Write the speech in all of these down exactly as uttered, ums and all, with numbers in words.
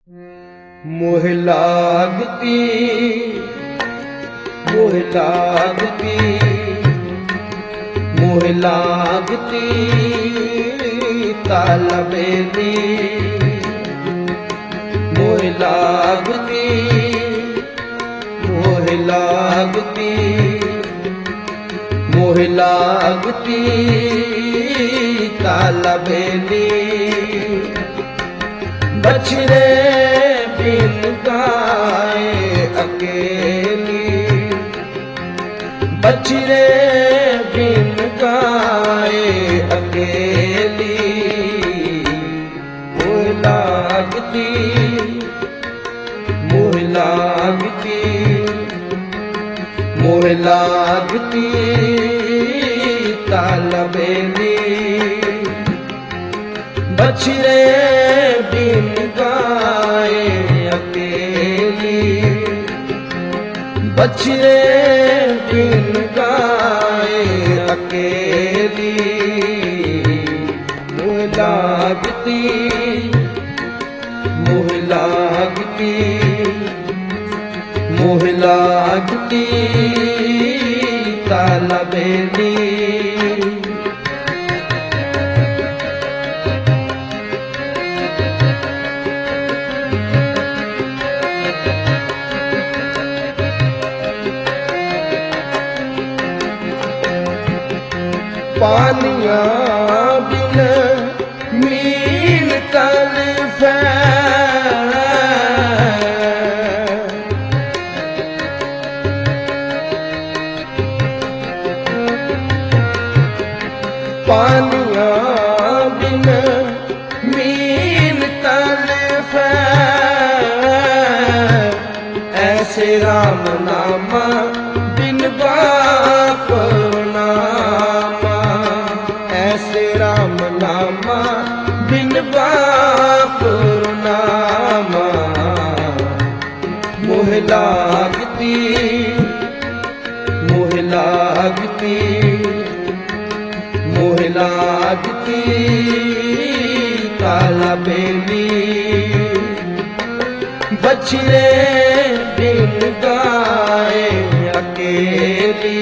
मोह लागती मोह लागती मोह लागती तालबेली मोह लागती मोह लागती मोह लागती तालबेली बछड़े बिन गाए अकेली बछड़े बिन गाए अकेली मोह लागती मोह लागती मोह लागती तालबेली बछड़े बिन गाए अकेली बछड़े बिन गाए अकेली मोह लागती मोह लागती मोह लागती तालबेली पानिया बिन मीन तलफै पानिया बिन मीन तलफै ऐसे राम नामा बिन बाप नामा ऐसे राम नामा बिन बाप नामा मोह लागती मोह लागती मोह लागती तालबेली बछड़े बिन गाए अकेली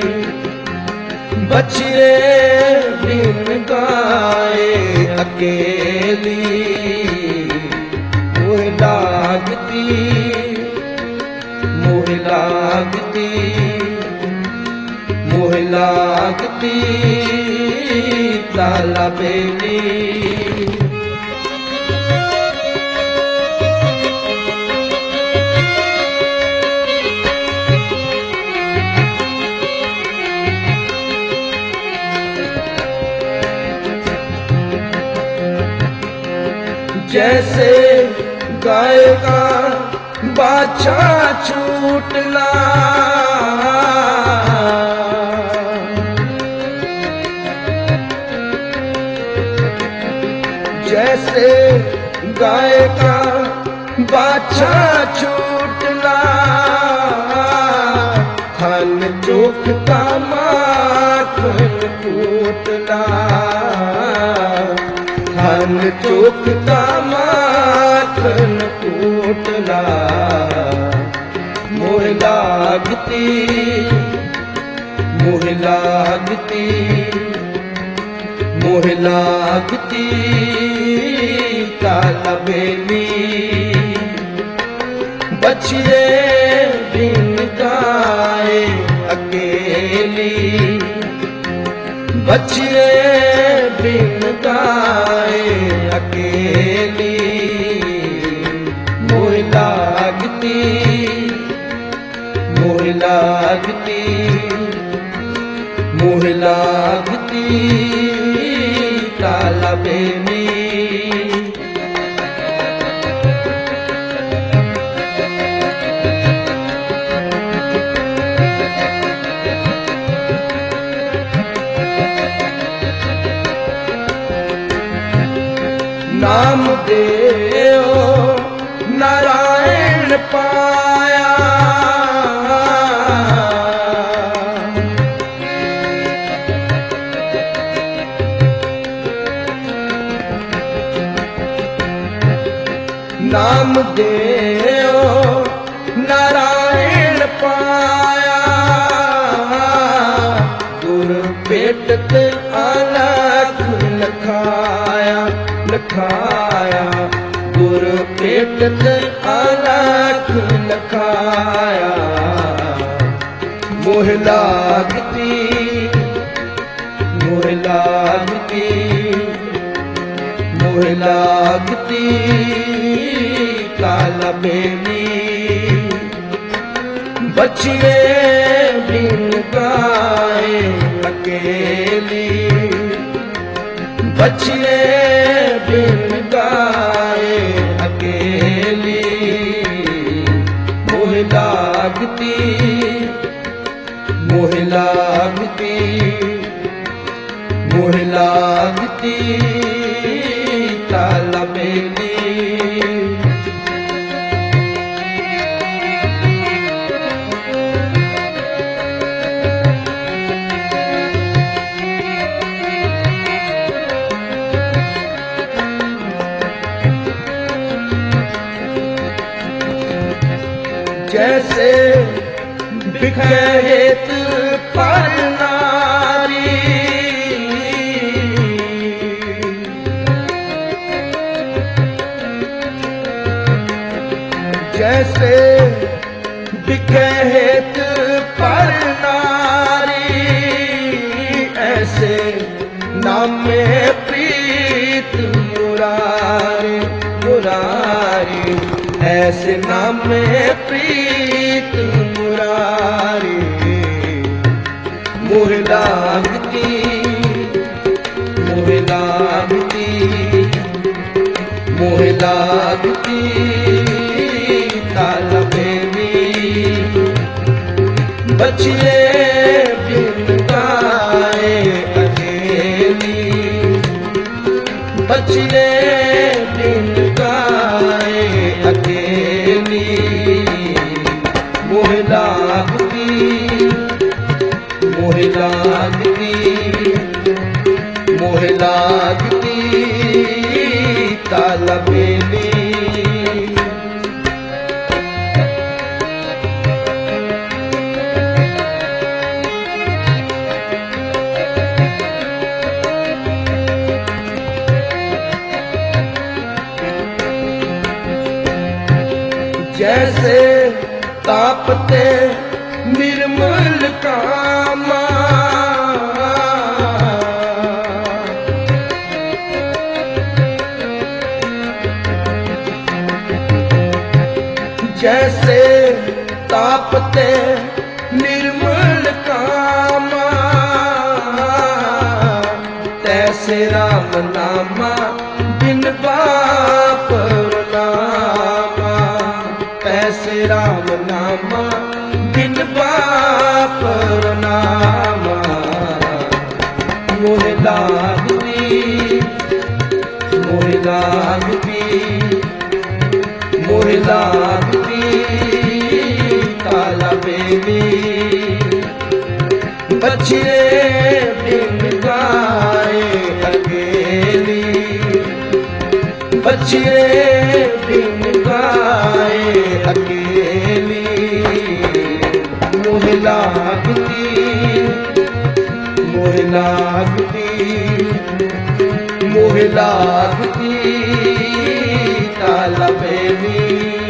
बछड़े बिन गाए अकेली मोह लागती मोह लागती मोह लागती तालबेली जैसे गाय का बाछा छूटना जैसे गाय का बाछा छूटना हन चोख का माखन कूटना हन चोख का माखन कूटना मोह लागती मोह लागती मोह लागती तालबेली बछड़े बिन गाए अकेली बछड़े बिन गाए अकेली मोह लागती मोह लागती मोह लागती तालबेली नाम देव नारायण पाया नाम देओ नारायण पाया गुर पेटत अलख लखाया लखाया गुर पेटत अलख लखाया मोह लागती मोह लागती मोह लागती काल बेली बछड़े बिन गाए अकेली बछड़े बिन गाए अकेली मोह लागती मोह लागती मोह लागती काल बेली जैसे बिखरेत पर नारी जैसे बिखरेत पर नारी ऐसे नामे प्रीत मुरारी मुरारी ऐसे नामे प्रीत मुरारी मोह लागती मोह लागती मोह लागती काल बेली बछड़े बिन गाए अकेली बछड़े बिन गाए अकेली मोह लागती मोह लागती मोह लागती काल बेली जैसे तापते निर्मल कामा जैसे तापते निर्मल कामा तैसे राम नामा बिन बाप नामा तैसे राम नामा बिन बाप नामा मोह लागती मोह लागती मोह लागती काल बेली बछड़े बिन गाए अकेली बछड़े बिन गाए अकेली मोह लागती मोह लागती मोह लागती काल बेली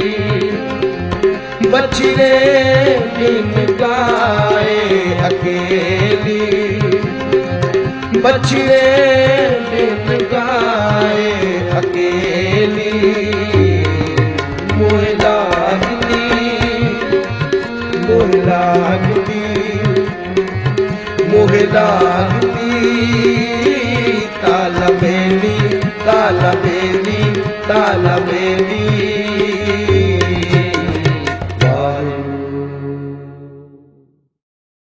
बछड़े बिन गाए अकेली बछड़े बिन गाए अकेली मोह लागती मोह लागती मोह लागती काल बेली काल बेली काल बेली